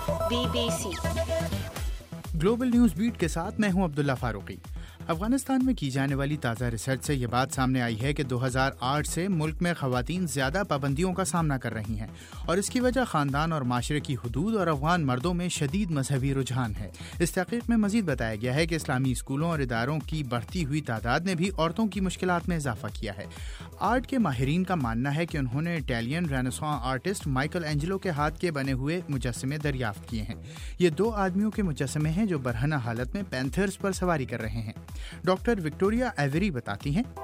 BBC global news beat के साथ मैं हूं अब्दुल्ला फारूकी। अफगानिस्तान में की जाने वाली ताज़ा रिसर्च से ये बात सामने आई है कि 2008 से मुल्क में ख़वातीन ज़्यादा पाबंदियों का सामना कर रही हैं और इसकी वजह ख़ानदान और माशरे की हुदूद और अफगान मर्दों में शदीद मजहबी रुझान है। इस तहक़ीक़ में मज़ीद बताया गया है कि इस्लामी स्कूलों और इदारों की बढ़ती हुई तादाद ने भी औरतों की मुश्किलात में इजाफा किया है। आर्ट के माहिरीन का मानना है कि उन्होंने Italian renaissance artist Michelangelo के हाथ के बने हुए मुजस्समे दरियाफ्त किए हैं। ये 2 आदमियों के मुजस्समे हैं जो बरहना हालत में पैंथर्स पर सवारी कर रहे हैं। डॉक्टर विक्टोरिया एवरी बताती हैं,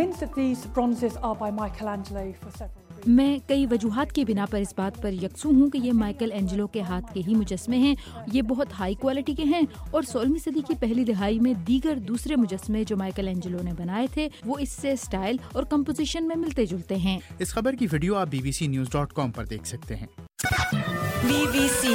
मैं कई वजूहात की बिना पर इस बात पर यकसू हूँ कि ये माइकल एंजेलो के हाथ के ही मुजस्समे हैं। ये बहुत हाई क्वालिटी के हैं और 16वीं सदी की पहली दिहाई में दीगर दूसरे मुजस्समे जो माइकल एंजेलो ने बनाए थे वो इससे स्टाइल और कंपोजिशन में मिलते जुलते हैं। इस खबर की वीडियो आप bbcnews.com पर देख सकते हैं। BBC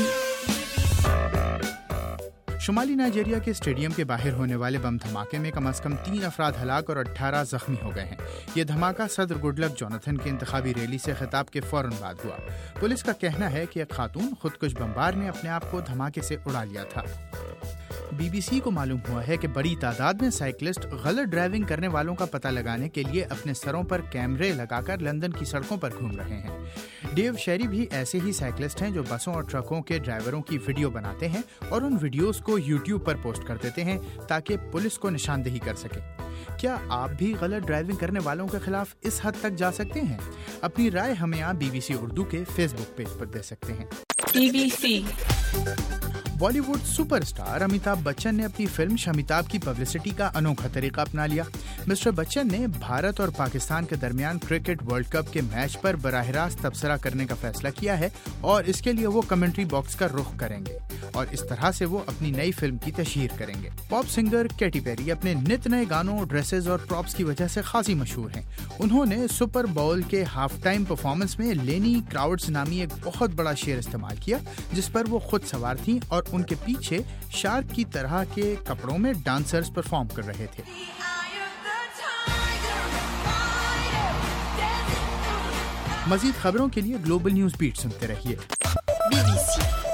शुमाली नाइजीरिया के स्टेडियम के बाहर होने वाले बम धमाके में कम से कम 3 अफराद हलाक और 18 जख्मी हो गए हैं। ये धमाका सदर गुडलक जोनाथन की इंतखाबी रैली से खिताब के फौरन बाद हुआ। पुलिस का कहना है कि एक खातून खुदकुश बमबार ने अपने आप को धमाके से उड़ा लिया था। BBC को मालूम हुआ है कि बड़ी तादाद में साइकिलिस्ट गलत ड्राइविंग करने वालों का पता लगाने के लिए अपने सरों पर कैमरे लगाकर लंदन की सड़कों पर घूम रहे हैं। डेव शेरी भी ऐसे ही साइकिलिस्ट हैं जो बसों और ट्रकों के ड्राइवरों की वीडियो बनाते हैं और उन वीडियोस को YouTube पर पोस्ट कर देते हैं ताकि पुलिस को निशानदेही कर सके। क्या आप भी गलत ड्राइविंग करने वालों के खिलाफ इस हद तक जा सकते हैं? अपनी राय हमें आप BBC उर्दू के फेसबुक पेज पर दे सकते हैं। BBC Bollywood superstar Amitabh Bachchan ने अपनी फिल्म शमिताभ की पब्लिसिटी का अनोखा तरीका अपना लिया। मिस्टर बच्चन ने भारत और पाकिस्तान के दरमियान क्रिकेट वर्ल्ड कप के मैच पर बराह रास्त तबसरा करने का फैसला किया है और इसके लिए वो कमेंट्री बॉक्स का रुख करेंगे और इस तरह से वो अपनी नई फिल्म की तशहीर करेंगे। पॉप सिंगर कैटी पेरी अपने नित नए गानों, ड्रेसेस और प्रॉप्स की वजह से खासी मशहूर हैं। उन्होंने सुपर बाउल के हाफ टाइम परफॉर्मेंस में लेनी क्राउड्स नामी एक बहुत बड़ा शेर इस्तेमाल किया जिस पर वो खुद सवार थीं और उनके पीछे शार्क की तरह के कपड़ों में डांसर्स परफॉर्म कर रहे थे। मजीद खबरों के लिए ग्लोबल न्यूज़ बीट सुनते रहिए। BBC